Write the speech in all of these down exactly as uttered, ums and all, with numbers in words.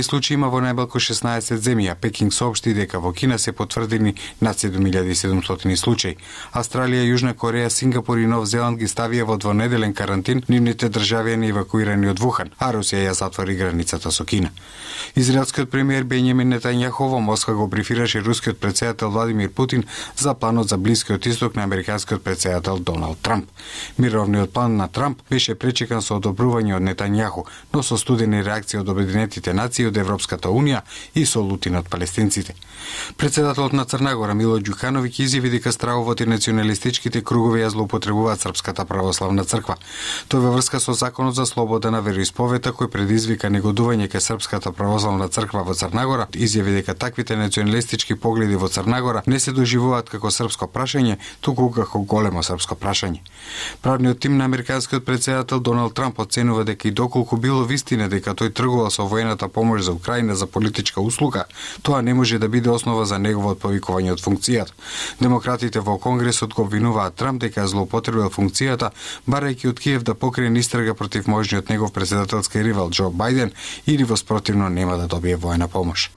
Случаи има во најмалку шеснаесет земји, а Пекинг соопшти дека во Кина се потврдени над седум илјади и седумстотини случаи. Австралија, Јужна Кореја, Сингапур и Нов Зеланд ги ставија во двонеделен карантин нивните државјани евакуирани од Вухан, а Русија ја затвори границата со Кина. Израелскиот премиер Бенјамин Нетањаху во Москва го брифираше рускиот претседател Владимир Путин за планот за Блискиот исток на американскиот претседател Доналд Трамп. Мировниот план на Трамп беше пречекан со одобрување од Нетањаху, но со студени реакции од Обединетите нации, од Европската унија и со лутин од палестинците. Председателот на Црна Гора Мило Ѓукановиќ изјави дека стравовот и националистичките кругови ја злоупотребуваат Српската православна црква. Тој во врска со законот за слобода на вероисповета кој предизвика негодување кај Српската православна црква во Црна Гора, изјави дека таквите националистички погледи во Црна Гора не се доживуваат како српско прашање, туку како големо српско прашање. Правниот тим на американскиот претседател Доналд Трамп оценува дека и доколку било вистина дека тој тргувал со воената помош за Украина за политичка услуга, тоа не може да биде основа за неговото повикување од функцијата. Демократите во Конгресот го обвинуваат Трамп дека злоупотребил функцијата, барајќи од Киев да покрие истрага против можниот негов претседателски ривал Џо Бајден или воспротивно нема да добие воена помош.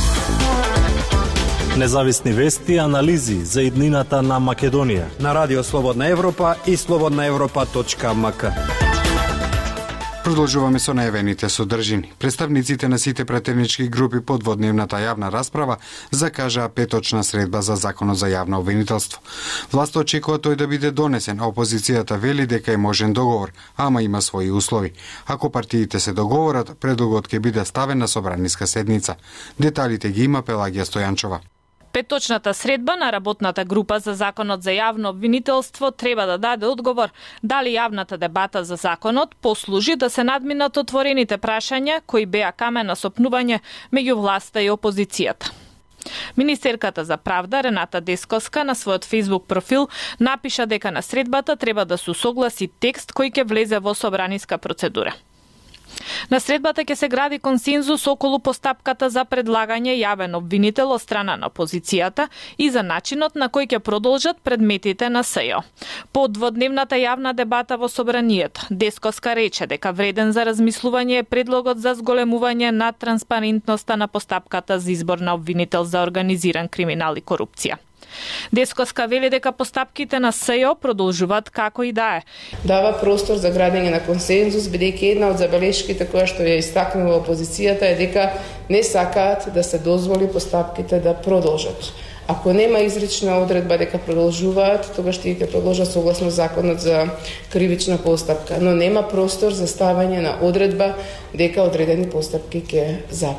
Независни вести и анализи за иднината на Македонија на Радио Слободна Европа и слободна европа точка ем ка. Продолжуваме со најавените содржини. Представниците на сите пратенички групи под дводневната јавна расправа закажаа петочна средба за законот за јавно обвинителство. Власта очекува тој да биде донесен, а опозицијата вели дека е можен договор, ама има своји услови. Ако партиите се договорат, предлогот ќе биде ставен на собраниска седница. Деталите ги има Пелагија Стојанчова. Петочната средба на работната група за законот за јавно обвинителство треба да даде одговор дали јавната дебата за законот послужи да се надминат отворените прашања кои беа камен на сопнување меѓу власта и опозицијата. Министерката за правда Рената Десковска на својот фејсбук профил напиша дека на средбата треба да се согласи текст кој ќе влезе во собраниска процедура. На средбата ќе се гради консензус околу постапката за предлагање јавен обвинител од страна на опозицијата и за начинот на кој ќе продолжат предметите на СЈО. По дводневната јавна дебата во собранието, Десковска рече дека вреден за размислување е предлогот за зголемување на транспарентноста на постапката за избор на обвинител за организиран криминал и корупција. Десковска вели дека постапките на СЈО продолжуваат како и да е. Дава простор за градење на консензус, бидејќи една од забелешките која што ја истакнува опозицијата е дека не сакаат да се дозволи постапките да продолжат. Ако нема изрична одредба дека продолжуваат, тогаш тие ќе продолжат согласно законот за кривична постапка, но нема простор за ставање на одредба дека одредени постапки ќе започнат.